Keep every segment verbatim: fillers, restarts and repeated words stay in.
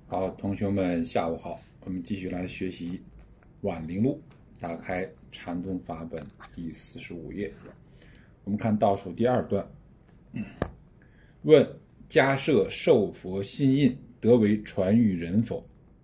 好，同学们，下午好。我们继续来学习《婉玲录》，打开禅宗法本第四十五页。我们看倒数第二段。问：迦摄受佛心印，得为传语人否？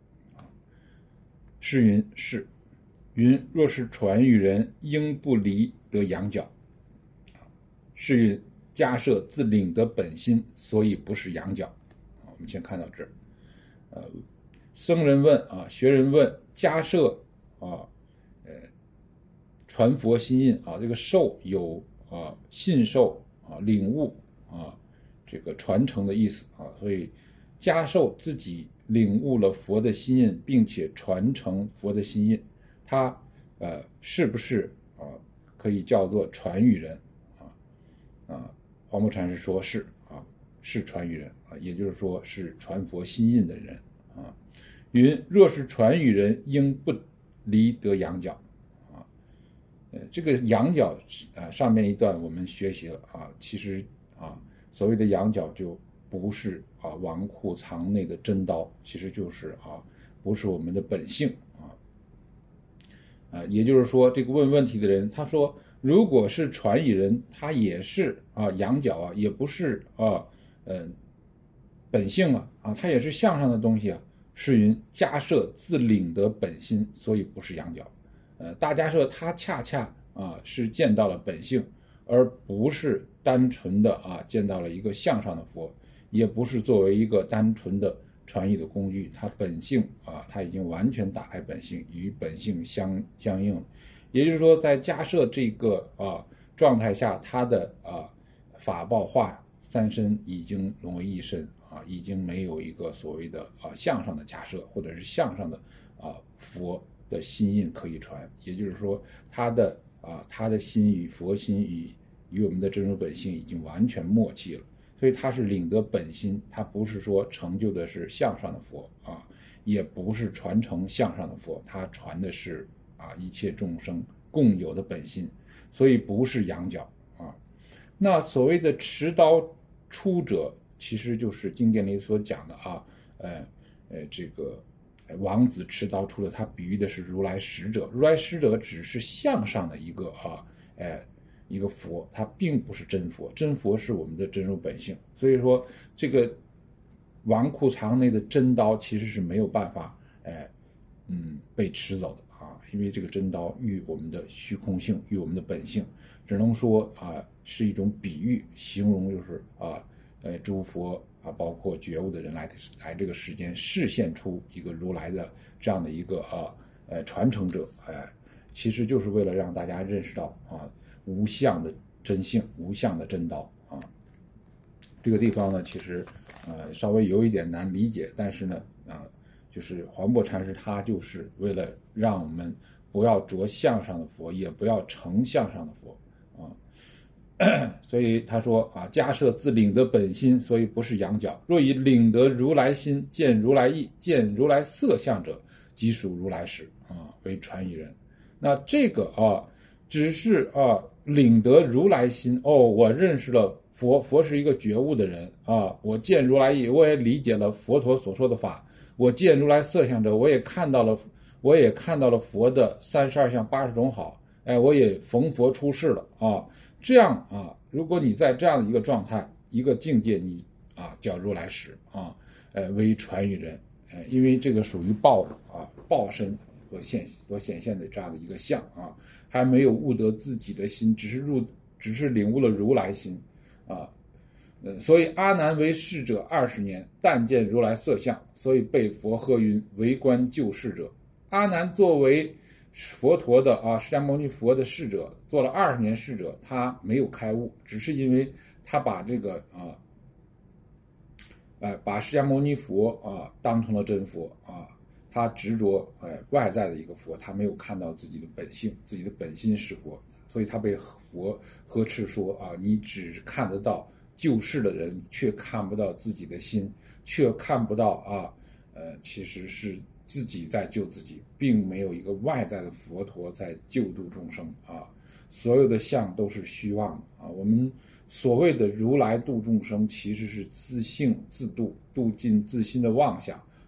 是云：是。云：若是传语人，应不离得仰角。是云：迦摄自领得本心，所以不是仰角。我们先看到这儿。呃，僧人问啊，学人问：迦摄啊，呃，传佛心印啊，这个受有啊信受啊领悟啊这个传承的意思啊，所以迦受自己领悟了佛的心印，并且传承佛的心印，他呃是不是啊可以叫做传语人啊？啊，黄檗禅师说是啊，是传语人啊，也就是说是传佛心印的人啊。云：若是传语人，应不离得仰角啊。呃，这个仰角啊，上面一段我们学习了啊，其实啊，所谓的仰角就不是啊王库藏内的真刀，其实就是啊，不是我们的本性啊。啊，也就是说，这个问问题的人，他说，如果是传语人，他也是啊仰角啊，也不是啊，嗯、呃，本性啊，啊，他也是向上的东西啊。是云：迦摄自领得本心，所以不是仰角。呃，大迦摄他恰恰啊是见到了本性，而不是单纯的啊见到了一个向上的佛，也不是作为一个单纯的传译的工具，他本性啊他已经完全打开本性，与本性相相应了。也就是说，在迦摄这个啊状态下，他的啊法报化三身已经融为一身啊，已经没有一个所谓的啊向上的迦摄或者是向上的啊佛的心印可以传。也就是说，他的啊他的心与佛心与与我们的真如本性已经完全默契了。所以他是领得本心，他不是说成就的是向上的佛啊，也不是传承向上的佛，他传的是啊一切众生共有的本心，所以不是仰角啊。那所谓的持刀出者，其实就是经典里所讲的啊，呃呃这个王子持刀出者，他比喻的是如来使者，如来使者只是向上的一个啊，呃。一个佛，它并不是真佛，真佛是我们的真如本性。所以说，这个王库藏内的真刀其实是没有办法，哎，嗯，被持走的啊，因为这个真刀与我们的虚空性，与我们的本性，只能说啊是一种比喻，形容就是啊，呃，诸佛啊，包括觉悟的人来来这个世间示现出一个如来的这样的一个啊，呃，传承者，哎，其实就是为了让大家认识到啊。无相的真性，无相的真道啊，这个地方呢，其实呃稍微有一点难理解，但是呢，啊、呃，就是黄檗禅师他就是为了让我们不要着相上的佛，也不要成相上的佛啊，所以他说啊，迦摄自领得本心，所以不是仰角。若以领得如来心，见如来意，见如来色相者，即属如来识啊，为传语人。那这个啊，只是啊。领得如来心哦，我认识了佛，佛是一个觉悟的人啊。我见如来意，我也理解了佛陀所说的法。我见如来色相者，我也看到了，我也看到了佛的三十二相八十种好。哎，我也逢佛出世了啊。这样啊，如果你在这样的一个状态、一个境界，你啊叫如来识啊，呃为传语人，呃，因为这个属于报啊报身所现所显现的这样的一个相啊。还没有悟得自己的心，只是入，只是领悟了如来心，啊，呃，所以阿难为侍者二十年，但见如来色相，所以被佛喝云为观救世者。阿难作为佛陀的啊，释迦牟尼佛的侍者，做了二十年侍者，他没有开悟，只是因为他把这个啊，呃，把释迦牟尼佛啊当成了真佛啊。他执着哎外在的一个佛，他没有看到自己的本性，自己的本心是佛，所以他被佛呵斥说啊，你只看得到救世的人，却看不到自己的心，却看不到啊，呃，其实是自己在救自己，并没有一个外在的佛陀在救度众生啊。所有的相都是虚妄的啊。我们所谓的如来度众生，其实是自性自度，度尽自心的妄想。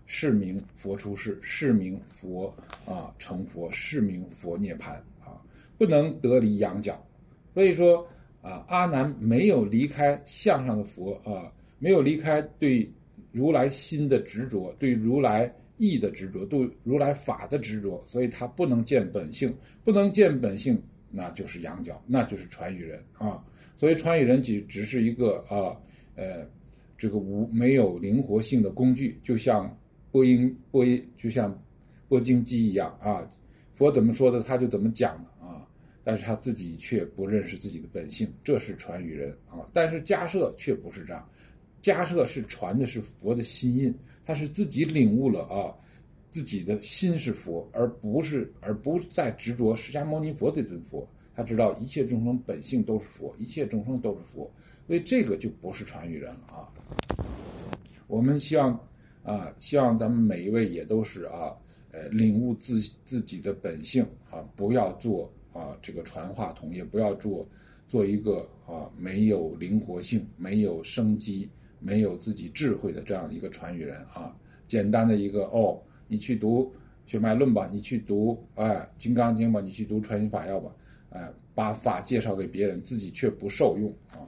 是名佛出世，是名佛啊成佛，是名佛涅槃啊，不能得离仰角。所以说啊，阿难没有离开相上的佛啊，没有离开对如来心的执着，对如来义的执着，对如来法的执着，所以他不能见本性，不能见本性，那就是仰角，那就是传语人啊。所以传语人只只是一个啊呃这个无没有灵活性的工具，就像播音播音就像播经机一样啊，佛怎么说的他就怎么讲的啊，但是他自己却不认识自己的本性，这是传语人啊。但是迦摄却不是这样，迦摄是传的是佛的心印，他是自己领悟了啊，自己的心是佛，而不是而不再执着释迦牟尼佛这尊佛。他知道一切众生本性都是佛，一切众生都是佛，所以这个就不是传语人了啊。我们希望啊，希望咱们每一位也都是啊，呃，领悟自自己的本性啊，不要做啊这个传话筒，也不要做做一个啊没有灵活性、没有生机、没有自己智慧的这样一个传语人啊。简单的一个哦，你去读血脉论吧，你去读哎金刚经吧，你去读传心法要吧。呃，把法介绍给别人，自己却不受用啊。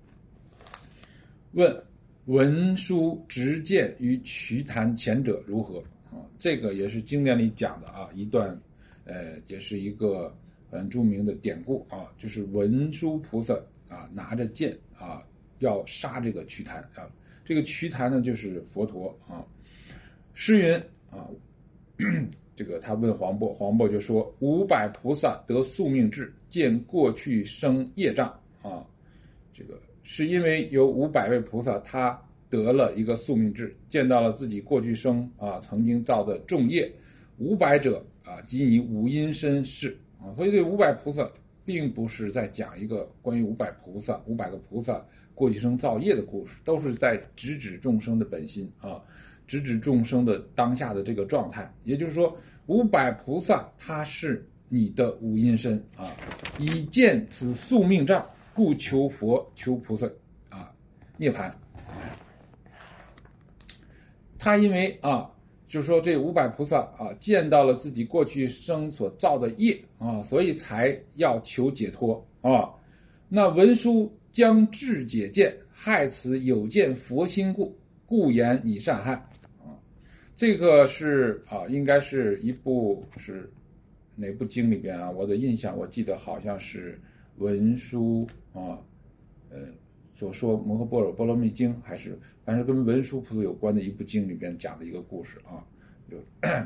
问文殊直见于瞿昙前者如何啊？这个也是经典里讲的啊，一段呃，也是一个很著名的典故啊，就是文殊菩萨啊拿着剑啊要杀这个瞿昙啊，这个瞿昙呢就是佛陀啊。诗云啊。这个他问黄渤，黄渤就说五百菩萨得宿命智，见过去生业障啊。这个是因为有五百位菩萨，他得了一个宿命智，见到了自己过去生啊曾经造的重业。五百者啊，即以五阴身示啊，所以这五百菩萨并不是在讲一个关于五百菩萨、五百个菩萨过去生造业的故事，都是在直指众生的本心啊。直指众生的当下的这个状态，也就是说，五百菩萨他是你的五阴身啊，以见此宿命障，故求佛求菩萨啊涅槃。他因为啊，就是说这五百菩萨啊见到了自己过去生所造的业啊，所以才要求解脱啊。那文殊将智解见，害此有见佛心故，故言以善害。这个是啊，应该是一部是哪部经里边啊？我的印象，我记得好像是文殊啊，呃，所说摩诃般若波罗蜜经，还是反正跟文殊菩萨有关的一部经里边讲的一个故事啊。有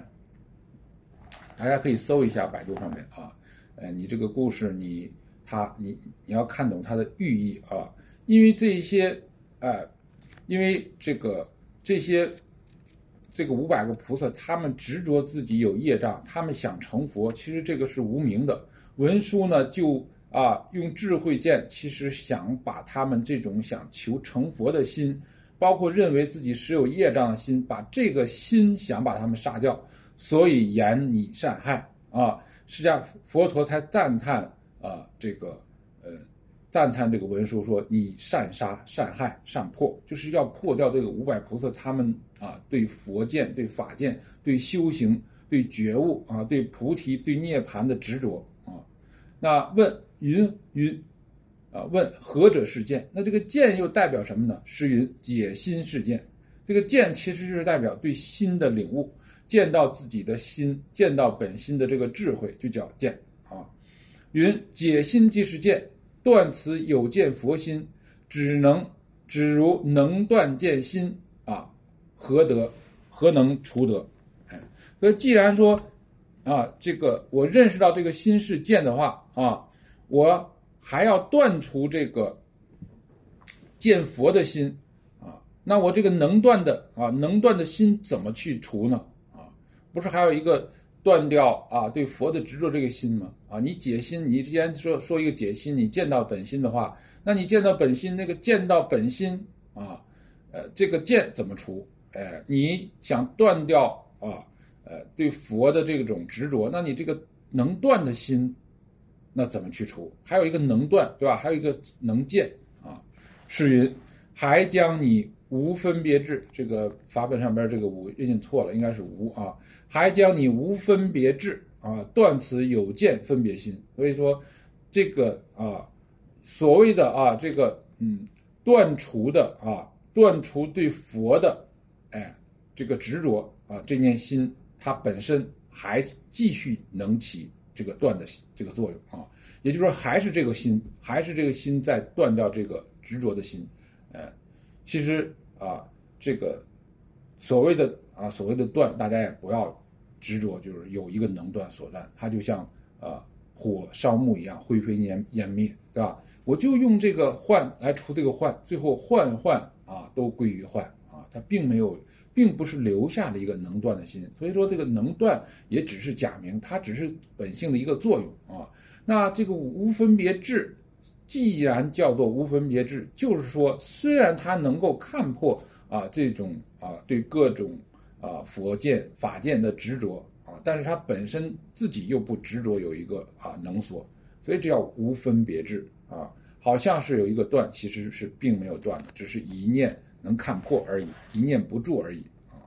大家可以搜一下百度上面啊，呃，你这个故事你他你你要看懂它的寓意啊，因为这些呃，因为这个这些。这个五百个菩萨，他们执着自己有业障，他们想成佛，其实这个是无明的。文殊呢，就啊用智慧见，其实想把他们这种想求成佛的心，包括认为自己实有业障的心，把这个心想把他们杀掉，所以言以善害啊。释迦佛陀才赞叹啊这个呃。赞叹这个文殊说：“你善杀、善害、善破，就是要破掉这个五百菩萨他们啊对佛见、对法见、对修行、对觉悟啊、对菩提、对涅槃的执着啊。”那问云云啊，问何者是见？那这个见又代表什么呢？诗云：解心是见。这个见其实是代表对心的领悟，见到自己的心，见到本心的这个智慧，就叫见啊。云解心即是见。断此有见佛心，只能只如能断见心啊，何得何能除得？哎，所以既然说啊，这个我认识到这个心是见的话啊，我还要断除这个见佛的心啊，那我这个能断的啊，能断的心怎么去除呢？啊，不是还有一个断掉啊对佛的执着这个心吗？啊，你解心，你既然说说一个解心，你见到本心的话，那你见到本心，那个见到本心啊，呃，这个见怎么除？哎，你想断掉啊，呃，对佛的这种执着，那你这个能断的心，那怎么去除？还有一个能断，对吧？还有一个能见啊。是云，还将你无分别智，这个法本上边这个无印错了，应该是无啊，还将你无分别智啊，断此有见分别心。所以说，这个啊，所谓的啊这个嗯断除的啊，断除对佛的哎这个执着啊，这念心它本身还继续能起这个断的这个作用啊，也就是说还是这个心，还是这个心在断掉这个执着的心，呃，其实啊这个所谓的啊所谓的断，大家也不要执着，就是有一个能断所断，它就像啊火烧木一样，灰飞烟烟灭，对吧？我就用这个幻来除这个幻，最后幻幻啊都归于幻啊，它并没有。并不是留下的一个能断的心，所以说这个能断也只是假名，它只是本性的一个作用啊。那这个无分别智，既然叫做无分别智，就是说虽然它能够看破啊这种啊对各种啊佛见法见的执着啊，但是它本身自己又不执着有一个啊能所，所以这叫无分别智啊。好像是有一个断，其实是并没有断的，只是一念能看破而已，一念不住而已啊。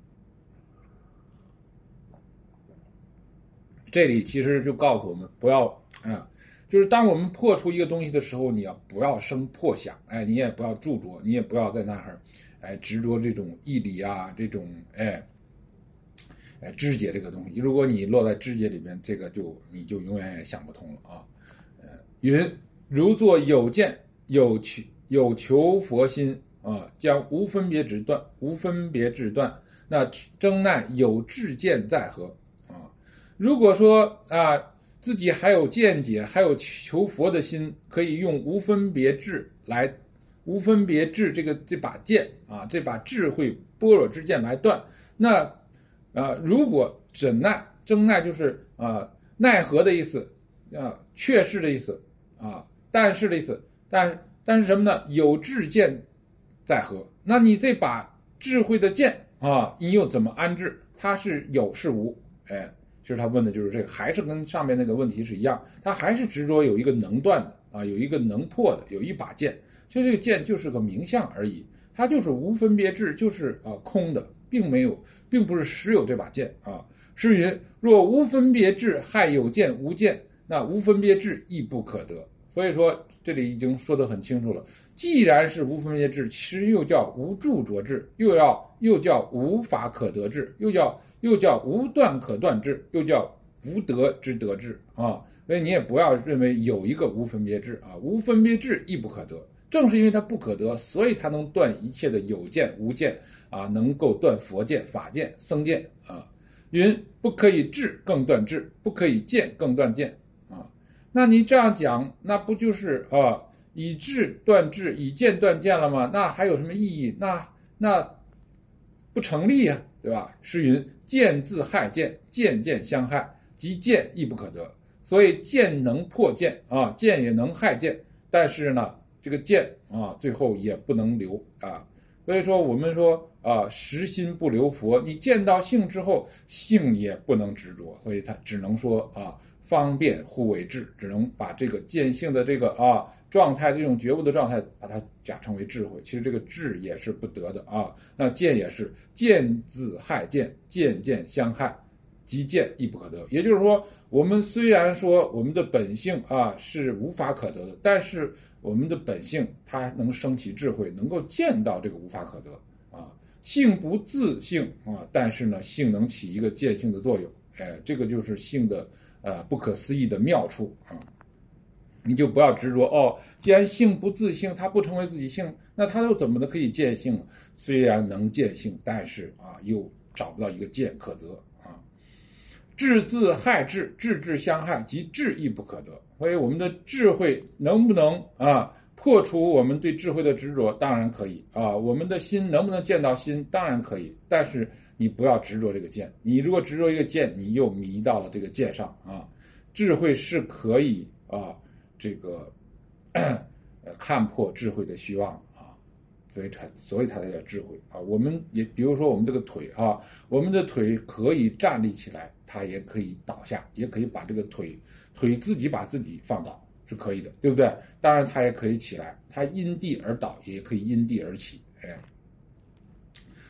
这里其实就告诉我们，不要啊，就是当我们破除一个东西的时候，你要不要生破想？哎，你也不要著着，你也不要在那儿哎执着这种义理啊，这种哎哎知解这个东西。如果你落在知解里边，这个就你就永远也想不通了啊。呃，云。如作有见有求有求佛心啊，将无分别执断，无分别执断，那征奈有智见在何啊？如果说啊自己还有见解，还有求佛的心，可以用无分别智来无分别智这个这把剑啊，这把智慧般若之剑来断，那啊如果怎奈征奈就是啊奈何的意思啊，却是的意思啊。但是的意思，但但是什么呢？有智见在何？那你这把智慧的剑啊，你又怎么安置？它是有是无？哎，其实他问的就是这个，还是跟上面那个问题是一样，他还是执着有一个能断的啊，有一个能破的，有一把剑。其实这个剑就是个名相而已，它就是无分别智，就是啊空的，并没有，并不是实有这把剑啊。诗云：若无分别智，害有见无见，那无分别智亦不可得。所以说这里已经说得很清楚了，既然是无分别智，其实又叫无著着智，又要又叫无法可得智，又叫又叫无断可断智，又叫无得之得智啊。所以你也不要认为有一个无分别智啊，无分别智亦不可得。正是因为它不可得，所以它能断一切的有见无见啊，能够断佛见法见僧见啊。云不可以智更断智，不可以见更断见啊。那你这样讲，那不就是啊以智断智，以见断见了吗？那还有什么意义？那那不成立呀、啊，对吧？诗云：见自害见，见见相害，即见亦不可得。所以见能破见啊，见也能害见，但是呢，这个见啊，最后也不能留啊。所以说我们说啊，实心不留佛，你见到性之后，性也不能执着，所以他只能说啊。方便互为智，只能把这个见性的这个啊状态，这种觉悟的状态，把它假称为智慧。其实这个智也是不得的啊。那见也是见自害见，见见相害，即见亦不可得。也就是说，我们虽然说我们的本性啊是无法可得的，但是我们的本性它能升起智慧，能够见到这个无法可得啊。性不自性啊，但是呢，性能起一个见性的作用。哎，这个就是性的。呃，不可思议的妙处啊！你就不要执着哦。既然性不自性，它不成为自己性，那它又怎么的可以见性？虽然能见性，但是啊，又找不到一个见可得啊。智自害智，智智相害，即智亦不可得。所以我们的智慧能不能啊破除我们对智慧的执着？当然可以啊。我们的心能不能见到心？当然可以，但是。你不要执着这个见，你如果执着一个见，你又迷到了这个见上啊。智慧是可以啊，这个呃看破智慧的虚妄啊，所以才所以它才叫智慧啊。我们也比如说我们这个腿啊，我们的腿可以站立起来，它也可以倒下，也可以把这个腿腿自己把自己放倒，是可以的，对不对？当然它也可以起来，它因地而倒，也可以因地而起，哎。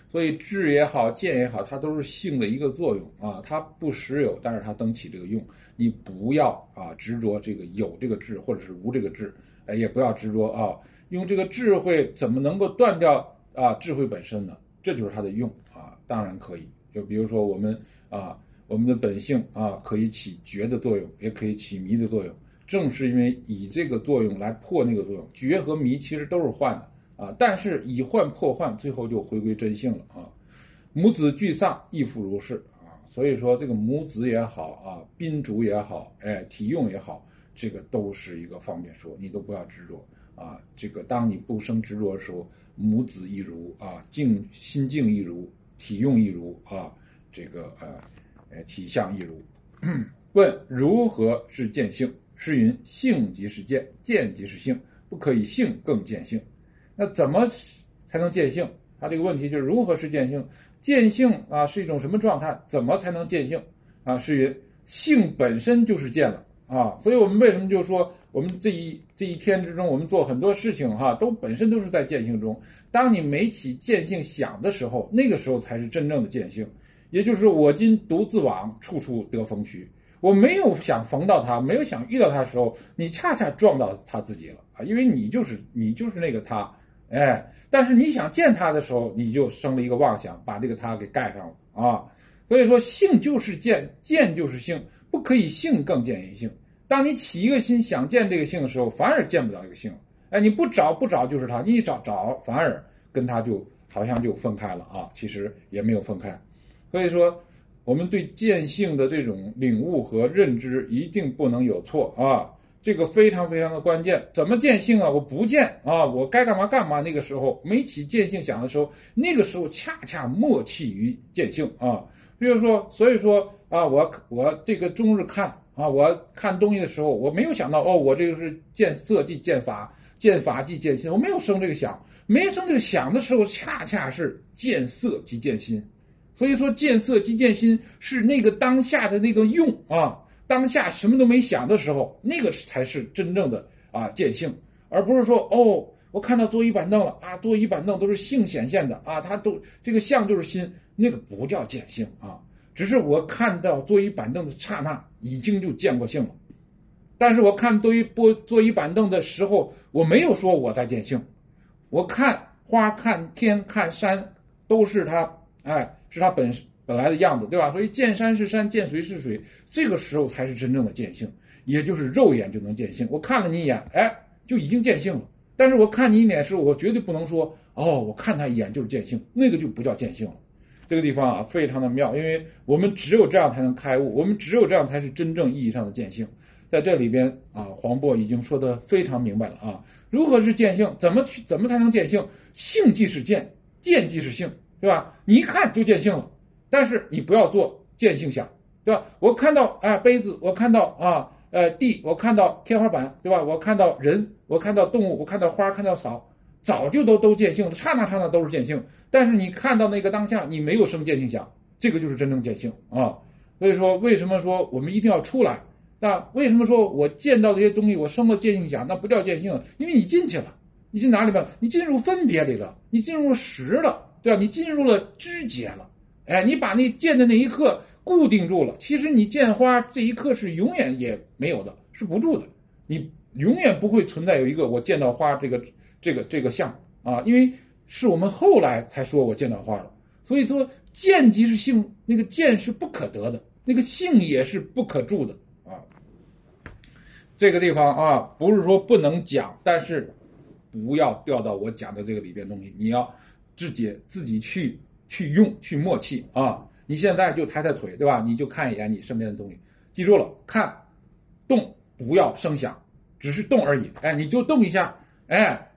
所以智也好，见也好，它都是性的一个作用啊，它不实有，但是它能起这个用。你不要啊执着这个有这个智，或者是无这个智，哎，也不要执着啊，用这个智慧怎么能够断掉啊智慧本身呢？这就是它的用啊，当然可以。就比如说我们啊，我们的本性啊，可以起觉的作用，也可以起迷的作用。正是因为以这个作用来破那个作用，觉和迷其实都是幻的啊，但是以幻破幻，最后就回归真性了啊。母子俱丧，亦复如是啊。所以说这个母子也好啊，宾主也好，哎，体用也好，这个都是一个方便说，你都不要执着啊。这个当你不生执着的时候，母子亦如啊，静心静亦如，体用亦如啊，这个呃呃体相亦如。问如何是见性？是云性即是见，见即是性，不可以性更见性。那怎么才能见性？他这个问题就是如何是见性？见性啊是一种什么状态？怎么才能见性？啊，是云性本身就是见了啊。所以我们为什么就说我们这一这一天之中，我们做很多事情哈、啊，都本身都是在见性中。当你没起见性想的时候，那个时候才是真正的见性。也就是我今独自往，处处得逢虚。我没有想逢到他，没有想遇到他的时候，你恰恰撞到他自己了啊！因为你就是你就是那个他，哎，但是你想见他的时候，你就生了一个妄想，把这个他给盖上了啊！所以说，性就是见，见就是性，不可以性更见于性。当你起一个心想见这个性的时候，反而见不了这个性。哎，你不找不找就是他，你一找找，反而跟他就好像就分开了啊！其实也没有分开。所以说，我们对见性的这种领悟和认知一定不能有错啊，这个非常非常的关键。怎么见性啊？我不见啊，我该干嘛干嘛。那个时候没起见性想的时候，那个时候恰恰默契于见性啊。比如说，所以说啊，我我这个终日看啊，我看东西的时候，我没有想到哦，我这个是见色即见法，见法即见心，我没有生这个想，没有生这个想的时候，恰恰是见色即见心。所以说见色即见心是那个当下的那个用啊，当下什么都没想的时候，那个才是真正的啊见性，而不是说哦，我看到桌椅板凳了啊，桌椅板凳都是性显现的啊，它都这个相就是心，那个不叫见性啊，只是我看到桌椅板凳的刹那已经就见过性了，但是我看桌椅桌桌椅板凳的时候，我没有说我在见性，我看花看天看山都是它，哎。是它本本来的样子，对吧？所以见山是山，见水是水，这个时候才是真正的见性，也就是肉眼就能见性。我看了你一眼，哎，就已经见性了。但是我看你一眼时，我绝对不能说，哦，我看他一眼就是见性，那个就不叫见性了。这个地方啊，非常的妙，因为我们只有这样才能开悟，我们只有这样才是真正意义上的见性。在这里边啊，黄渤已经说得非常明白了啊，如何是见性？怎么去？怎么才能见性？性即是见，见即是性。对吧？你一看就见性了，但是你不要做见性想，对吧？我看到啊、哎、杯子，我看到啊呃地，我看到天花板，对吧？我看到人，我看到动物，我看到花，看到草，早就都都见性了，刹那刹那都是见性。但是你看到那个当下，你没有生见性想，这个就是真正见性啊。所以说，为什么说我们一定要出来？那为什么说我见到这些东西，我生了见性想，那不叫见性？因为你进去了，你进哪里边了？你进入分别里了，你进入识了。对吧？你进入了知觉了，哎，你把那见的那一刻固定住了。其实你见花这一刻是永远也没有的，是不住的。你永远不会存在有一个我见到花这个这个这个相啊，因为是我们后来才说我见到花了。所以说见即是性，那个见是不可得的，那个性也是不可住的啊。这个地方啊，不是说不能讲，但是不要掉到我讲的这个里边东西，你要自己自己去去用去默契啊！你现在就抬抬腿，对吧？你就看一眼你身边的东西，记住了，看动不要声响，只是动而已。哎，你就动一下，哎，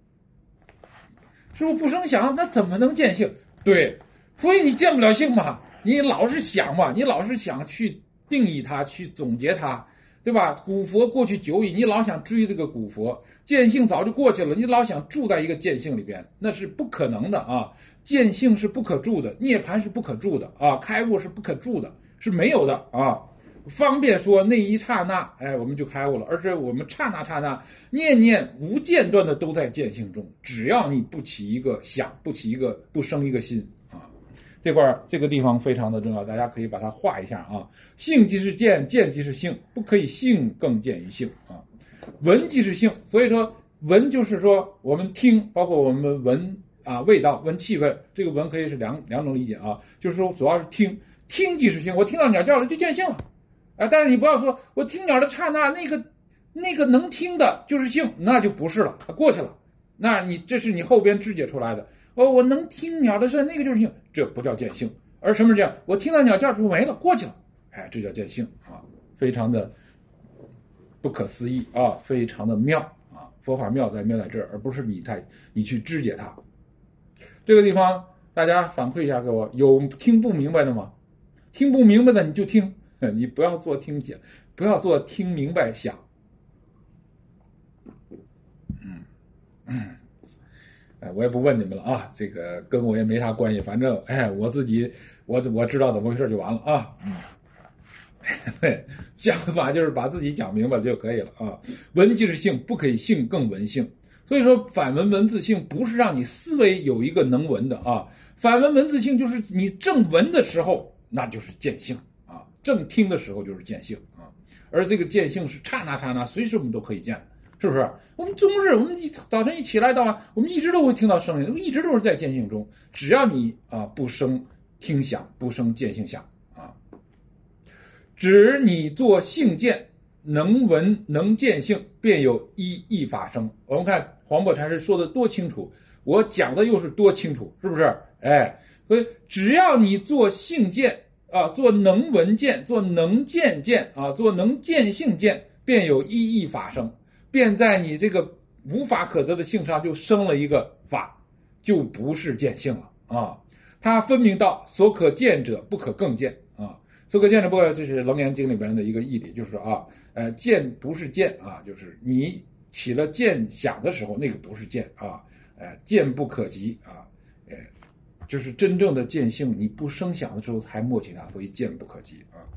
师傅不声响，那怎么能见性？对，所以你见不了性嘛，你老是想嘛，你老是想去定义它，去总结它。对吧？古佛过去久矣，你老想追这个古佛，见性早就过去了，你老想住在一个见性里边，那是不可能的啊！见性是不可住的，涅槃是不可住的啊，开悟是不可住的，是没有的啊！方便说那一刹那，哎，我们就开悟了，而是我们刹那刹那念念无间断的都在见性中，只要你不起一个想，不起一个不生一个心这块这个地方非常的重要，大家可以把它画一下啊。性即是见，见即是性，不可以性更见于性啊。闻即是性，所以说闻就是说我们听，包括我们闻啊味道、闻气味，这个闻可以是两两种理解啊，就是说主要是听，听即是性，我听到鸟叫了就见性了啊。但是你不要说我听鸟的刹那，那个那个能听的就是性，那就不是了，过去了，那你这是你后边肢解出来的。哦，我能听鸟的声，那个就是性，这不叫见性。而什么是这样？我听到鸟叫就没了，过去了，哎，这叫见性啊，非常的不可思议啊，非常的妙啊！佛法妙在妙在这儿，而不是你太你去肢解它。这个地方大家反馈一下给我，有听不明白的吗？听不明白的你就听，你不要做听解，不要做听明白想。嗯嗯。哎，我也不问你们了啊，这个跟我也没啥关系，反正哎，我自己我我知道怎么回事就完了啊。嗯，对，讲法就是把自己讲明白就可以了啊。闻即是性，不可以性更闻性。所以说反闻文字性不是让你思维有一个能闻的啊，反闻文字性就是你正闻的时候那就是见性啊，正听的时候就是见性啊，而这个见性是刹那刹那，随时我们都可以见。是不是？我们终日，我们一早晨一起来到晚，我们一直都会听到声音，一直都是在见性中。只要你啊不生听响，不生见性响啊，只你做性见，能闻能见性，便有一义法生。我们看黄檗禅师说的多清楚，我讲的又是多清楚，是不是？哎，所以只要你做性见啊，做能闻见，做能见见啊，做能见性见，便有一义法生。便在你这个无法可得的性上就生了一个法，就不是见性了啊！它分明到所可见者不可更见啊，所可见者不可，这是《楞严经》里边的一个义理，就是啊，呃，见不是见啊，就是你起了见想的时候，那个不是见啊，呃，见不可及啊，呃，就是真正的见性，你不生想的时候才默起它，所以见不可及啊。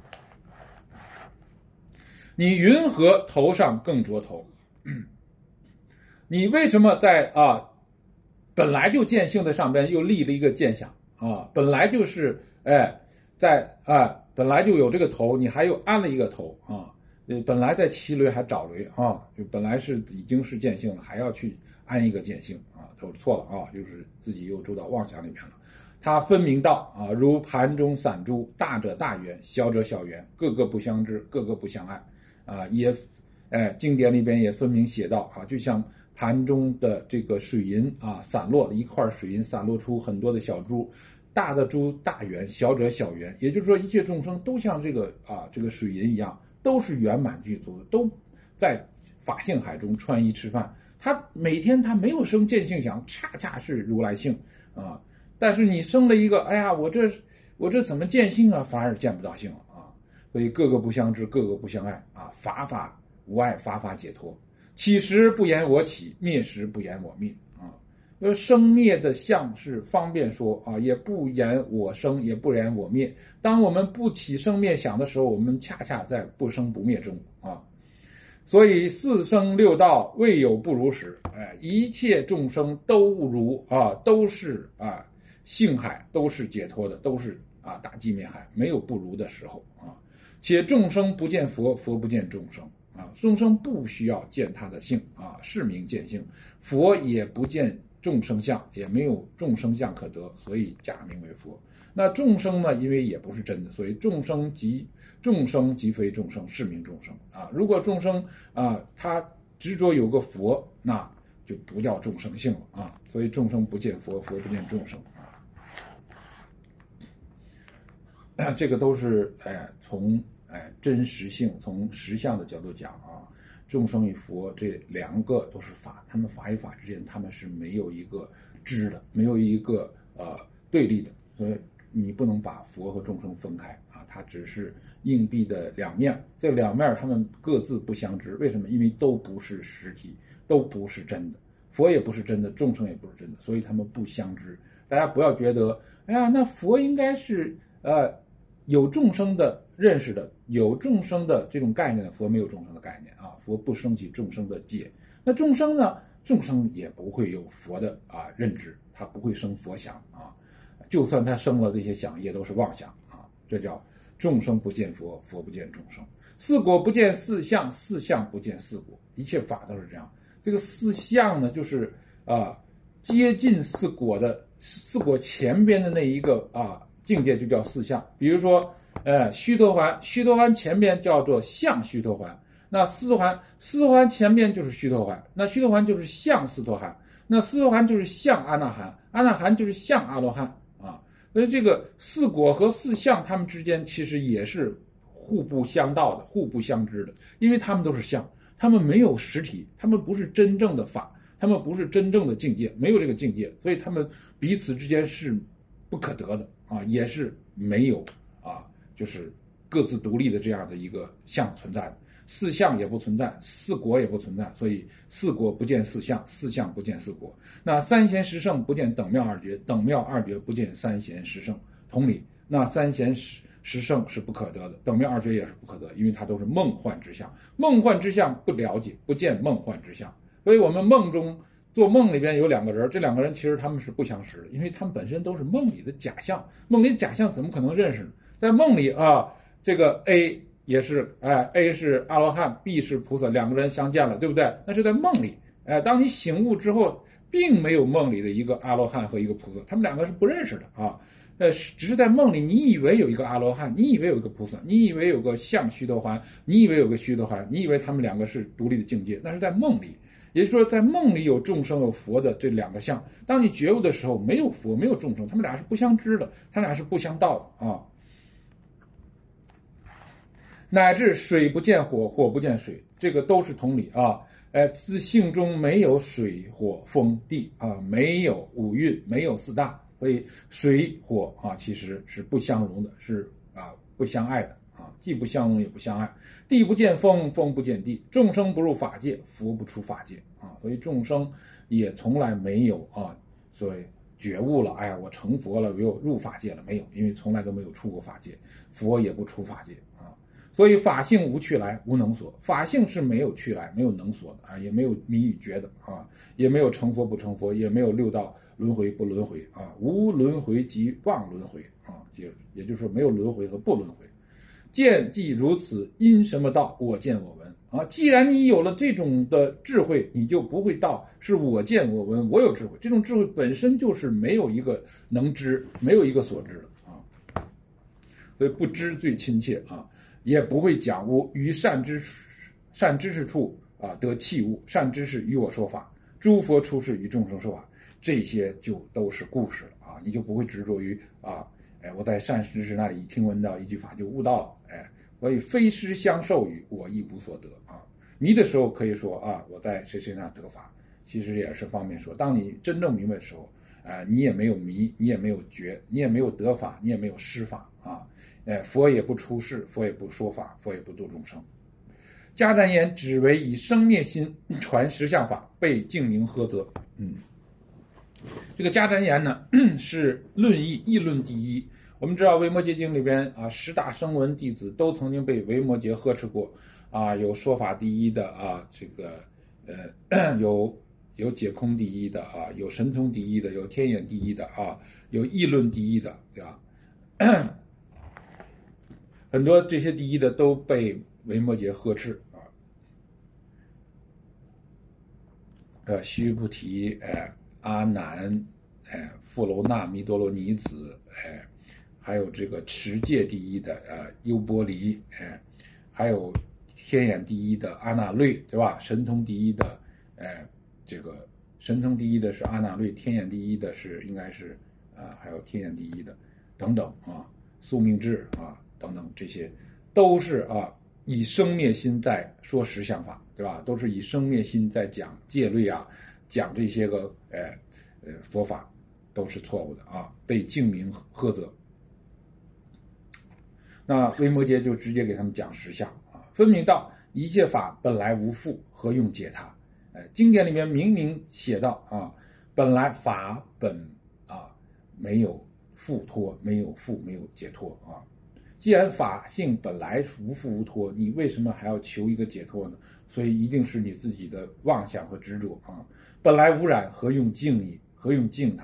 你云何头上更着头？你为什么在啊本来就见性的上边又立了一个见想啊？本来就是哎在啊本来就有这个头，你还又安了一个头啊？本来在七雷还找雷啊，就本来是已经是见性了，还要去安一个见性啊，都错了啊，就是自己又住到妄想里面了。它分明道啊，如盘中散珠，大者大圆，小者小圆，各个不相知，各个不相爱啊，也。哎，经典里边也分明写到啊，就像盘中的这个水银啊，散落一块水银，散落出很多的小珠，大的珠大圆，小者小圆。也就是说，一切众生都像这个啊这个水银一样，都是圆满具足的，都在法性海中穿衣吃饭。他每天他没有生见性想，恰恰是如来性啊。但是你生了一个，哎呀，我这我这怎么见性啊？反而见不到性了啊。所以各个不相知，各个不相爱啊，法法无碍，法法解脱，起时不言我起，灭时不言我灭啊。呃，生灭的相是方便说啊，也不言我生，也不言我灭。当我们不起生灭想的时候，我们恰恰在不生不灭中啊。所以四生六道未有不如时，哎，一切众生都如啊，都是啊性海，都是解脱的，都是啊大寂灭海，没有不如的时候啊。且众生不见佛，佛不见众生啊，众生不需要见他的性啊，是名见性。佛也不见众生相，也没有众生相可得，所以假名为佛。那众生呢，因为也不是真的，所以众生即众生即非众生，是名众生啊。如果众生啊他执着有个佛，那就不叫众生性了啊。所以众生不见佛，佛不见众生啊。这个都是哎从哎真实性，从实相的角度讲啊，众生与佛这两个都是法，他们法与法之间他们是没有一个知的，没有一个呃对立的，所以你不能把佛和众生分开啊，它只是硬币的两面，这两面他们各自不相知。为什么？因为都不是实体，都不是真的，佛也不是真的，众生也不是真的，所以他们不相知。大家不要觉得，哎呀，那佛应该是呃有众生的认识的，有众生的这种概念的，佛没有众生的概念啊，佛不升起众生的界。那众生呢？众生也不会有佛的啊认知，他不会生佛想啊。 就算他生了这些想，也都是妄想啊。这叫众生不见佛，佛不见众生。四果不见四相，四相不见四果，一切法都是这样。这个四相呢，就是啊接近四果的四果前边的那一个啊境界就叫四相。比如说，呃，须陀洹，须陀洹前边叫做相须陀洹，那斯陀含，斯陀含前边就是须陀洹，那须陀洹就是相斯陀含，那斯陀含就是相阿那含，阿那含就是相阿罗汉啊。所以这个四果和四相，它们之间其实也是互不相道的，互不相知的，因为它们都是相，它们没有实体，它们不是真正的法，它们不是真正的境界，没有这个境界，所以它们彼此之间是不可得的啊，也是没有啊，就是各自独立的这样的一个相存在的。四相也不存在，四果也不存在，所以四果不见四相，四相不见四果。那三贤十圣不见等妙二绝，等妙二绝不见三贤十圣。同理，那三贤十十圣是不可得的，等妙二绝也是不可得，因为它都是梦幻之相，梦幻之相不了解，不见梦幻之相。所以我们梦中做梦里边有两个人，这两个人其实他们是不相识的，因为他们本身都是梦里的假象，梦里的假象怎么可能认识呢？在梦里啊，这个 A 也是，哎 ，A 是阿罗汉 ，B 是菩萨，两个人相见了，对不对？那是在梦里，哎，当你醒悟之后，并没有梦里的一个阿罗汉和一个菩萨，他们两个是不认识的啊，呃，只是在梦里，你以为有一个阿罗汉，你以为有一个菩萨，你以为有个相须陀洹，你以为有个须陀洹，你以为他们两个是独立的境界，那是在梦里。也就是说，在梦里有众生有佛的这两个相，当你觉悟的时候，没有佛，没有众生，他们俩是不相知的，他俩是不相道的啊。乃至水不见火，火不见水，这个都是同理啊。呃，自性中没有水火风地啊，没有五蕴，没有四大，所以水火啊其实是不相容的，是啊不相爱的啊，既不相容也不相爱。地不见风，风不见地，众生不入法界，佛不出法界啊，所以众生也从来没有啊，所谓觉悟了，哎呀，我成佛了，我又入法界了，没有，因为从来都没有出过法界，佛也不出法界啊。所以法性无去来，无能所。法性是没有去来，没有能所的啊，也没有迷与觉的啊，也没有成佛不成佛，也没有六道轮回不轮回啊，无轮回即忘轮回啊，也也就是说没有轮回和不轮回。见既如此，因什么道？我见我闻啊！既然你有了这种的智慧，你就不会道是我见我闻，我有智慧。这种智慧本身就是没有一个能知，没有一个所知的啊，所以不知最亲切啊。也不会讲我于善知善知识处啊得器物，善知识与我说法，诸佛出世与众生说法，这些就都是故事了啊，你就不会执着于啊，哎，我在善知识那里听闻到一句法就悟到了，哎，所以非师相授予，我亦无所得啊。迷的时候可以说啊，我在谁谁那得法，其实也是方便说，当你真正明白的时候，啊，你也没有迷，你也没有觉，你也没有得法，你也没有失法啊。哎，佛也不出世，佛也不说法，佛也不度众生。迦旃延只为以生灭心传实相法，被净明呵责。嗯，这个迦旃延呢是论义议论第一。我们知道《维摩诘经》里边啊，十大声闻弟子都曾经被维摩诘呵斥过啊，有说法第一的啊，这个呃有有解空第一的啊，有神通第一的，有天眼第一的啊，有议论第一的，对吧？很多这些第一的都被维摩诘呵斥啊，呃，须菩提，哎，阿难，哎，富楼那弥多罗尼子，哎，还有这个持戒第一的呃优波离，哎，还有天眼第一的阿那律，对吧？神通第一的，哎，这个神通第一的是阿那律，天眼第一的是应该是啊，还有天眼第一的等等啊，宿命智啊。等等，这些都是啊，以生灭心在说实相法，对吧？都是以生灭心在讲戒律啊，讲这些个呃呃佛法，都是错误的啊，被净明呵责。那维摩诘就直接给他们讲实相啊，分明道一切法本来无父，何用解他？哎，经典里面明明写道啊，本来法本啊没有附托，没有父，没有解脱啊。既然法性本来无父无托，你为什么还要求一个解脱呢？所以一定是你自己的妄想和执着啊！本来无染，何用净矣？何用净它？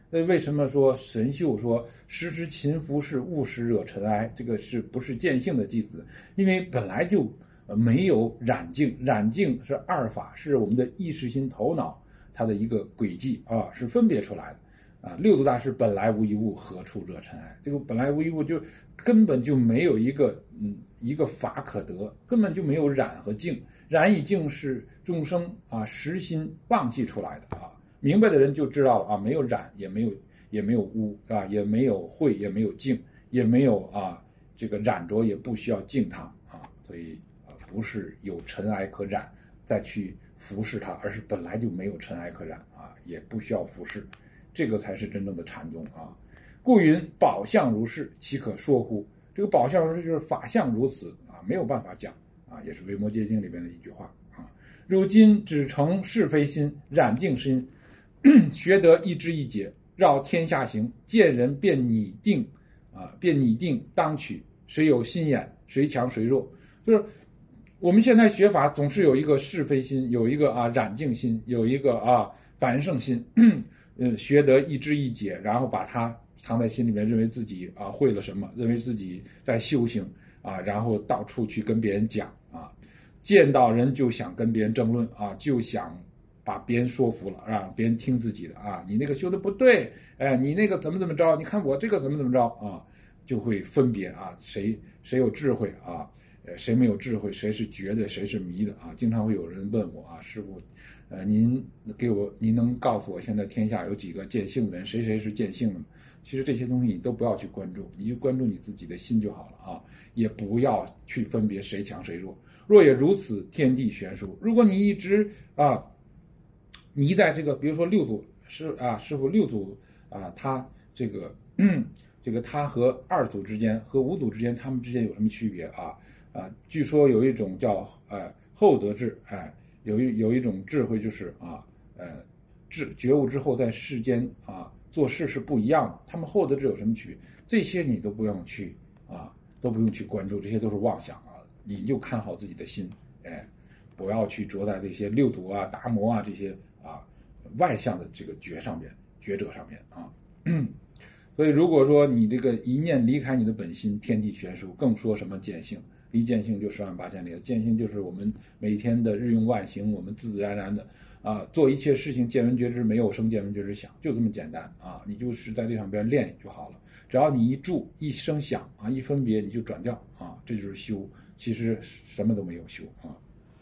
呃，为什么说神秀说时时勤拂拭，勿使惹尘埃？这个是不是见性的弟子？因为本来就没有染净，染净是二法，是我们的意识心头脑它的一个轨迹啊，是分别出来的。啊，六祖大师本来无一物，何处惹尘埃？这个本来无一物就根本就没有一个嗯一个法可得，根本就没有染和净。染与净是众生啊实心忘记出来的啊。明白的人就知道了啊，没有染，也没有也没有污啊，也没有秽，也没有净，也没有啊这个染着，也不需要净它啊。所以啊，不是有尘埃可染再去服侍它，而是本来就没有尘埃可染啊，也不需要服侍。这个才是真正的禅宗啊！故云宝相如是，岂可说乎？这个宝相如是就是法相如此啊，没有办法讲啊，也是《维摩诘经》里边的一句话啊。如今只成是非心，染净心，学得一知一解，绕天下行，见人便拟定啊，便拟定当取，谁有心眼，谁强谁弱，就是我们现在学法总是有一个是非心，有一个啊染净心，有一个啊凡圣心。嗯，学得一知一解，然后把它藏在心里面，认为自己啊会了什么，认为自己在修行啊，然后到处去跟别人讲啊，见到人就想跟别人争论啊，就想把别人说服了，让别人听自己的啊，你那个修的不对，哎，你那个怎么怎么着，你看我这个怎么怎么着啊，就会分别啊，谁谁有智慧啊，呃，谁没有智慧，谁是觉的，谁是迷的啊，经常会有人问我啊，师父。呃，您给我，您能告诉我现在天下有几个见性的人，谁谁是见性的吗？其实这些东西你都不要去关注，你就关注你自己的心就好了啊，也不要去分别谁强谁弱。若也如此，天地悬殊。如果你一直啊，你在这个，比如说六祖师啊，师傅六祖啊，他这个嗯，这个他和二祖之间和五祖之间，他们之间有什么区别啊？啊，据说有一种叫呃后得智，哎。有一有一种智慧，就是啊，呃，智觉悟之后，在世间啊做事是不一样的。他们后得智有什么区别？这些你都不用去啊，都不用去关注，这些都是妄想啊。你就看好自己的心，哎，不要去着在这些六祖啊、达摩啊这些啊外向的这个觉上面、觉者上面啊。所以，如果说你这个一念离开你的本心，天地悬殊，更说什么见性？离见性就十万八千里了。见性就是我们每天的日用万行，我们自自然然的啊做一切事情，见闻觉知没有生，见闻觉知想，就这么简单啊。你就是在这上边练就好了。只要你一住一声响啊，一分别你就转掉啊，这就是修。其实什么都没有修啊。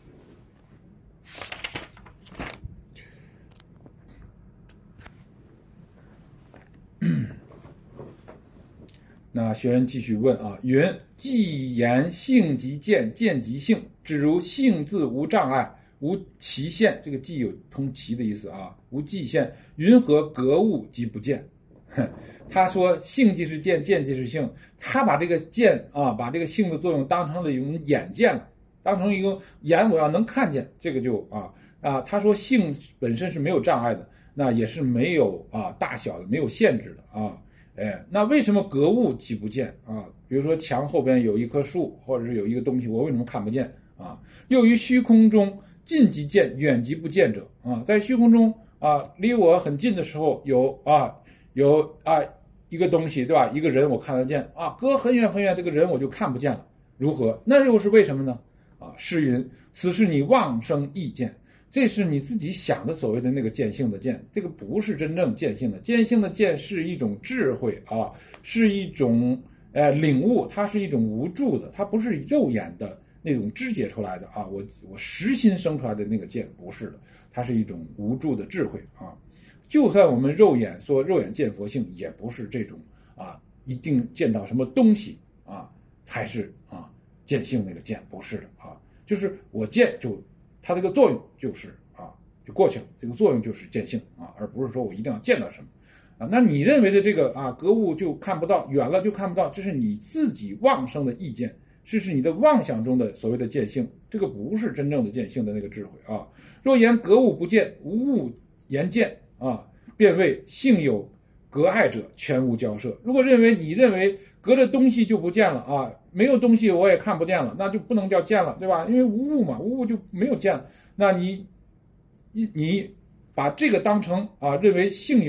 那学人继续问啊，云既言性即见，见即性，只如性自无障碍，无期限，这个既有通期的意思啊，无际限，云何格物即不见？他说性即是见，见即是性，他把这个见啊，把这个性的作用当成了一种眼见了，当成一个眼我要能看见，这个就啊啊，他说性本身是没有障碍的，那也是没有啊大小的，没有限制的啊。哎，那为什么格物即不见啊？比如说墙后边有一棵树，或者是有一个东西，我为什么看不见啊？又于虚空中近即见，远即不见者啊，在虚空中啊，离我很近的时候有啊有啊一个东西，对吧？一个人我看得见啊，隔很远很远，这个人我就看不见了，如何？那又是为什么呢？啊，是云此是你妄生意见。这是你自己想的所谓的那个见性的见，这个不是真正见性的。见性的见是一种智慧啊，是一种呃领悟，它是一种无助的，它不是肉眼的那种肢解出来的啊。我我实心生出来的那个见不是的，它是一种无助的智慧啊。就算我们肉眼说肉眼见佛性，也不是这种啊，一定见到什么东西啊才是啊见性那个见，不是的啊，就是我见就。它这个作用就是啊，就过去了。这个作用就是见性啊，而不是说我一定要见到什么啊。那你认为的这个啊格物就看不到，远了就看不到，这是你自己妄生的意见，这是你的妄想中的所谓的见性，这个不是真正的见性的那个智慧啊。若言格物不见，无物言见啊，便谓性有隔碍者，全无交涉。如果认为你认为隔着东西就不见了啊，没有东西我也看不见了，那就不能叫见了，对吧？因为无物嘛，无物就没有见了。那你你你把这个当成啊，认为性有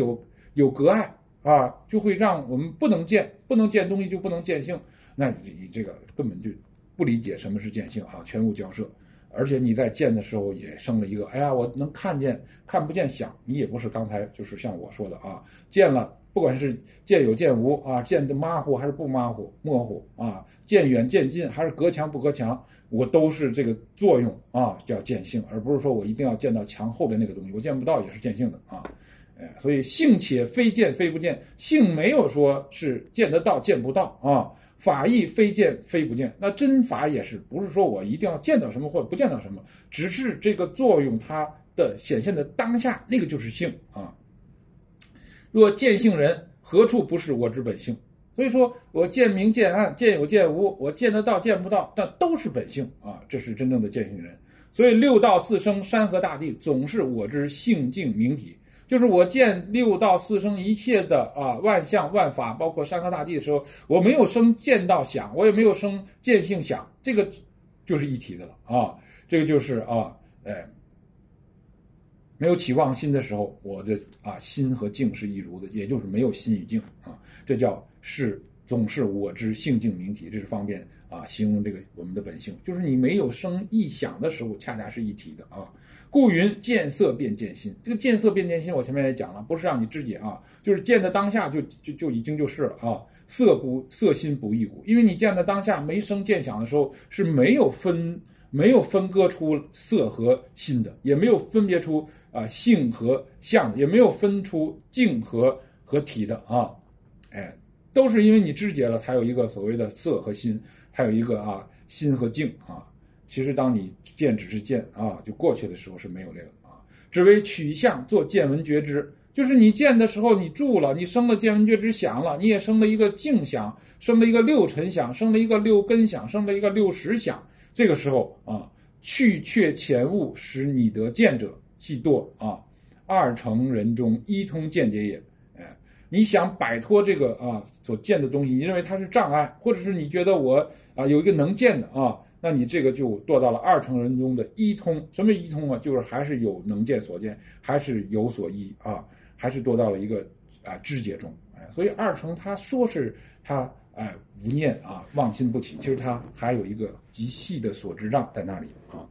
有隔碍啊，就会让我们不能见，不能见东西就不能见性。那你你这个根本就不理解什么是见性啊，全无交涉。而且你在见的时候也生了一个，哎呀，我能看见，看不见想，你也不是刚才就是像我说的啊，见了，不管是见有见无啊，见的马虎还是不马虎模糊啊，见远见近还是隔墙不隔墙，我都是这个作用啊，叫见性，而不是说我一定要见到墙后边那个东西，我见不到也是见性的啊。哎，所以性且非见非不见，性没有说是见得到见不到啊。法亦非见非不见，那真法也是不是说我一定要见到什么或者不见到什么，只是这个作用它的显现的当下，那个就是性啊。若见性人，何处不是我之本性？所以说我见明见暗，见有见无，我见得到见不到，但都是本性啊，这是真正的见性人。所以六道四生山河大地总是我之性境明体，就是我见六道四生一切的啊万象万法，包括山河大地的时候，我没有生见到想，我也没有生见性想，这个就是一体的了啊。这个就是啊，哎，没有起妄心的时候，我的啊心和境是一如的，也就是没有心与境啊，这叫是总是我之性境明体，这是方便啊形容这个我们的本性，就是你没有生意想的时候，恰恰是一体的啊。故云见色变见心，这个见色变见心，我前面也讲了，不是让你知解啊，就是见的当下就就就已经就是了啊。色不色心不异故，因为你见的当下没生见想的时候是没有分没有分割出色和心的，也没有分别出啊、呃、性和相的，也没有分出境和和体的啊，哎，都是因为你知解了，才有一个所谓的色和心，还有一个啊心和境啊。其实当你见只是见啊，就过去的时候是没有这个啊，只为取相做见闻觉知，就是你见的时候你住了，你生了见闻觉知想了，你也生了一个境想，生了一个六尘想，生了一个六根想，生了一个六识想，这个时候啊，去却前物，使你得见者，系堕啊，二乘人中一通见解也。哎，你想摆脱这个啊所见的东西，你认为它是障碍，或者是你觉得我啊有一个能见的啊。那你这个就堕到了二乘人中的一通，什么一通啊？就是还是有能见所见，还是有所依啊，还是堕到了一个啊知解中。哎，所以二乘他说是他哎无念啊，妄心不起，其实他还有一个极细的所知障在那里啊。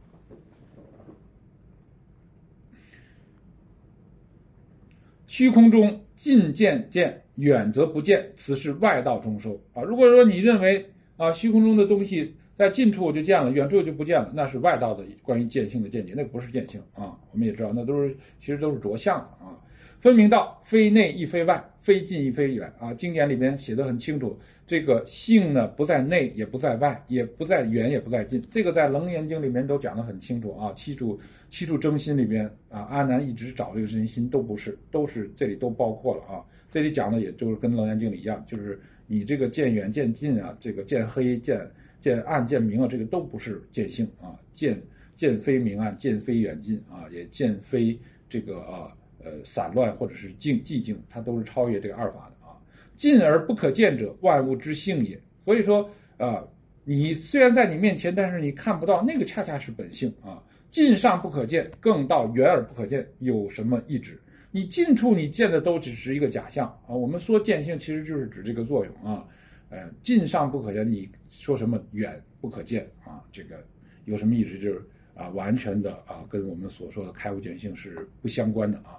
虚空中近见见，远则不见，此是外道中收啊。如果说你认为啊虚空中的东西在近处我就见了，远处就不见了，那是外道的关于见性的见解，那个不是见性啊。我们也知道，那都是其实都是着相的啊。分明道，非内亦非外，非近亦非远啊。经典里边写得很清楚，这个性呢不在内，也不在外，也不在远，也不在近。这个在《楞严经》里面都讲得很清楚啊。七处七处征心里边啊，阿难一直找这个真心都不是，都是这里都包括了啊。这里讲的也就是跟《楞严经》里一样，就是你这个见远见近啊，这个见黑见。见暗见明啊，这个都不是见性啊，见见非明暗，见非远近啊，也见非这个啊呃散乱或者是静寂静，它都是超越这个二法的啊。近而不可见者，万物之性也。所以说啊，你虽然在你面前，但是你看不到，那个恰恰是本性啊。近上不可见，更到远而不可见，有什么意志？你近处你见的都只是一个假象啊。我们说见性，其实就是指这个作用啊。呃，近上不可见，你说什么远不可见啊？这个有什么意思？就是啊，完全的啊，跟我们所说的开悟见性是不相关的啊。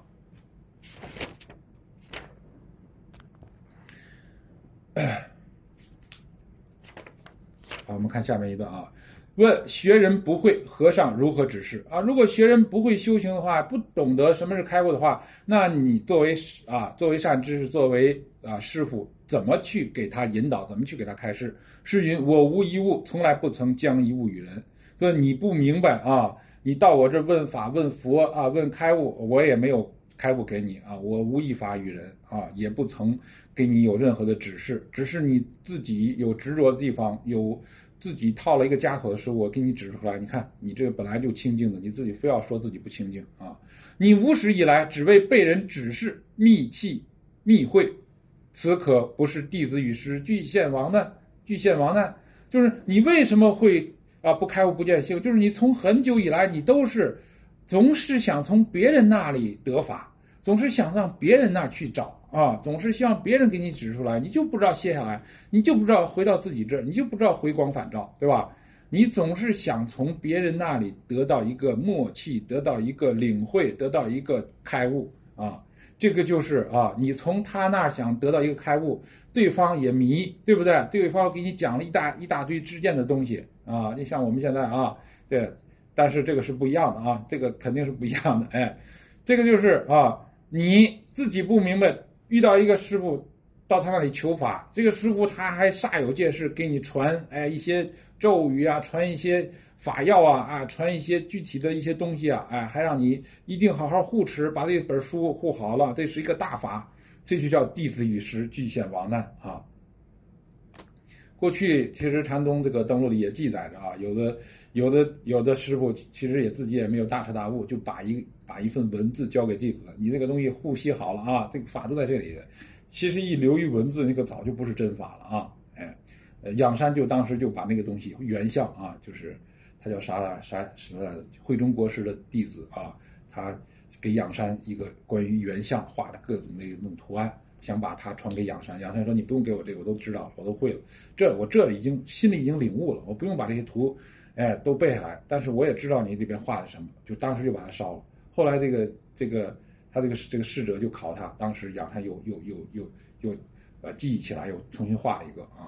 好，我们看下面一段啊。问学人不会，和尚如何指示啊？如果学人不会修行的话，不懂得什么是开悟的话，那你作为啊，作为善知识，作为啊师父，怎么去给他引导？怎么去给他开示？是云我无一物，从来不曾将一物与人。所以你不明白啊，你到我这问法问佛啊，问开悟，我也没有开悟给你啊，我无一法与人啊，也不曾给你有任何的指示，只是你自己有执着的地方，有自己套了一个枷锁的时候，我给你指出来，你看你这个本来就清净的，你自己非要说自己不清净啊！你无始以来只为被人指示密契密会，此可不是弟子与师俱现亡难？俱现亡难，就是你为什么会啊不开悟不见性？就是你从很久以来，你都是总是想从别人那里得法，总是想让别人那儿去找啊，总是希望别人给你指出来，你就不知道卸下来，你就不知道回到自己这儿，你就不知道回光返照，对吧？你总是想从别人那里得到一个默契，得到一个领会，得到一个开悟啊。这个就是啊，你从他那儿想得到一个开悟，对方也迷，对不对？对方给你讲了一大一大堆知见的东西啊，你像我们现在啊，对，但是这个是不一样的啊，这个肯定是不一样的，哎，这个就是啊，你自己不明白，遇到一个师傅到他那里求法，这个师傅他还煞有介事给你传哎一些咒语啊，传一些法药啊，啊，传一些具体的一些东西啊，哎，还让你一定好好护持，把这本书护好了，这是一个大法，这就叫弟子与师俱现亡难啊。过去其实禅宗这个登录里也记载着啊，有的有的有的师傅其实也自己也没有大彻大悟，就把一把一份文字交给弟子，你这个东西护悉好了啊，这个法都在这里的。其实一流于文字，那个早就不是真法了啊，哎，呃，仰山就当时就把那个东西原像啊，就是他叫啥啥什么慧中国师的弟子啊，他给仰山一个关于原像画的各种那种图案，想把它传给仰山。仰山说：“你不用给我这个，我都知道了，我都会了。这我这已经心里已经领悟了，我不用把这些图，哎，都背下来。但是我也知道你里边画的什么，就当时就把它烧了。后来这个这个他这个这个侍者就考他，当时仰山又又又又又呃记忆起来，又重新画了一个啊。”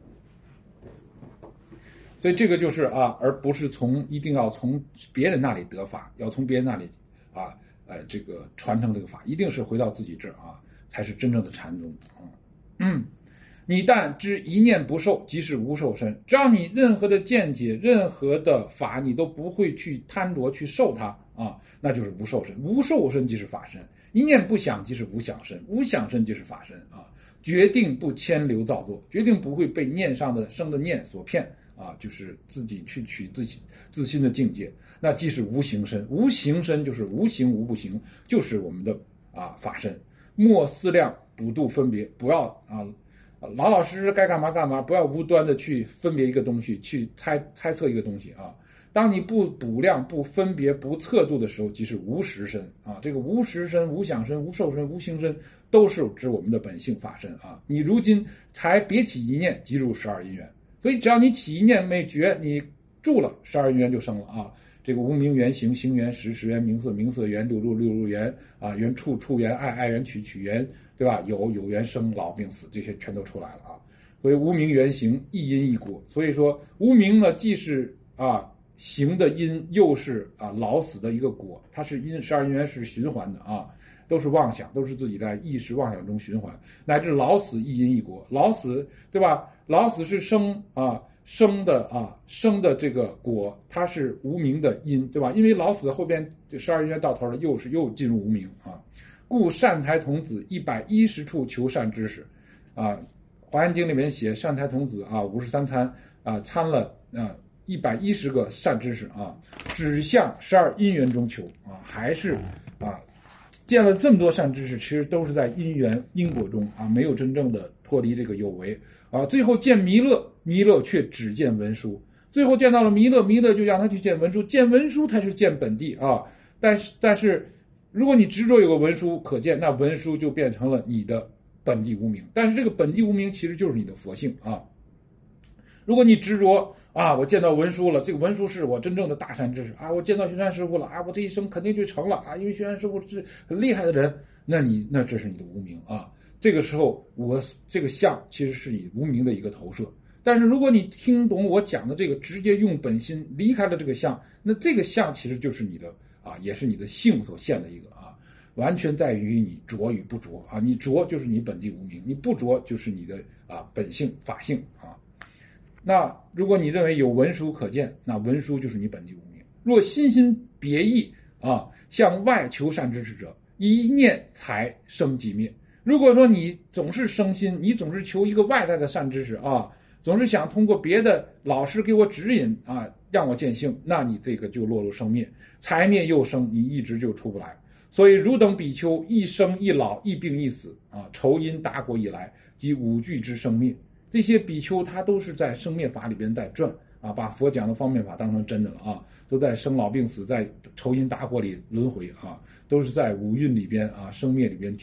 所以这个就是啊，而不是从一定要从别人那里得法，要从别人那里啊，呃，这个传承这个法，一定是回到自己这儿啊，才是真正的禅宗啊。嗯，你但知一念不受，即是无受身。只要你任何的见解、任何的法，你都不会去贪着去受它啊，那就是无受身。无受身即是法身，一念不想即是无想身，无想身即是法身啊。决定不牵流造作，决定不会被念上的生的念所骗。啊，就是自己去取自己自心的境界，那即是无形身。无形身就是无形无不行，就是我们的啊法身。莫思量补度分别，不要啊老老实实该干嘛干嘛，不要无端的去分别一个东西，去猜猜测一个东西啊。当你不补量、不分别、不测度的时候，即是无实身啊。这个无实身、无想身、无受身、无形身，都是指我们的本性法身啊。你如今才别起一念，即入十二因缘。所以只要你起一念没觉，你住了，十二因缘就生了啊。这个无名缘行，行缘识，识缘名色，名色缘六入，六入缘啊，缘处，处缘爱，爱缘取，取缘对吧？有有缘生老病死，这些全都出来了啊。所以无名缘行，一因一果。所以说无名呢，既是啊行的因，又是啊老死的一个果，它是因，十二因缘是循环的啊。都是妄想，都是自己在意识妄想中循环，乃至老死一因一果。老死对吧？老死是生啊生的啊生的这个果，它是无明的因，对吧？因为老死后边这十二因缘到头了，又是又进入无明啊。故善财童子一百一十处求善知识，啊，华严经里面写善财童子啊五十三参啊参了啊一百一十个善知识啊，只向十二因缘中求啊，还是啊。见了这么多善知识，其实都是在因缘因果中啊，没有真正的脱离这个有为啊。最后见弥勒，弥勒却只见文殊。最后见到了弥勒，弥勒就让他去见文殊，见文殊才是见本地啊。但是但是，如果你执着有个文殊可见，那文殊就变成了你的本地无明。但是这个本地无明其实就是你的佛性啊。如果你执着啊，我见到文殊了，这个文殊是我真正的大善知识啊！我见到玄奘师傅了啊，我这一生肯定就成了啊！因为玄奘师傅是很厉害的人，那你那这是你的无明啊！这个时候我这个相其实是你无明的一个投射。但是如果你听懂我讲的这个，直接用本心离开了这个相，那这个相其实就是你的啊，也是你的性所现的一个啊，完全在于你着与不着啊！你着就是你本地无明，你不着就是你的啊本性法性啊。那如果你认为有文殊可见，那文殊就是你本地无明。若心心别意啊，向外求善知识者，一念才生即灭。如果说你总是生心，你总是求一个外在的善知识啊，总是想通过别的老师给我指引啊，让我见性，那你这个就落入生灭，才灭又生，你一直就出不来。所以汝等比丘一生一老一病一死啊，仇因达果以来，即五具之生灭。这些比丘他都是在生灭法里边在转啊，把佛讲的方便法当成真的了啊，都在生老病死，在仇因达果里轮回啊，都是在五蕴里边啊生灭里边聚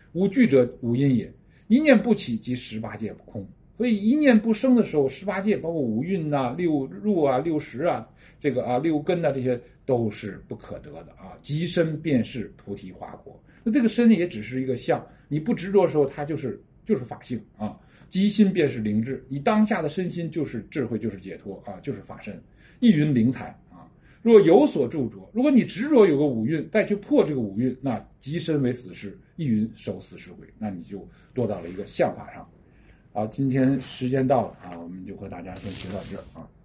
五聚者五阴也，一念不起即十八界空。所以一念不生的时候，十八界包括五蕴呐、六入啊、六识啊、这个啊六根呐、这些都是不可得的啊。即身便是菩提花果。那这个身也只是一个相，你不执着的时候，它就是就是法性啊。即心便是灵智，你当下的身心就是智慧，就是解脱啊，就是法身。亦云灵台啊。若有所著着，如果你执着有个五蕴，再去破这个五蕴，那即身为死事，亦云受死尸鬼，那你就落到了一个相法上。好，今天时间到了啊，我们就和大家先学到这儿啊。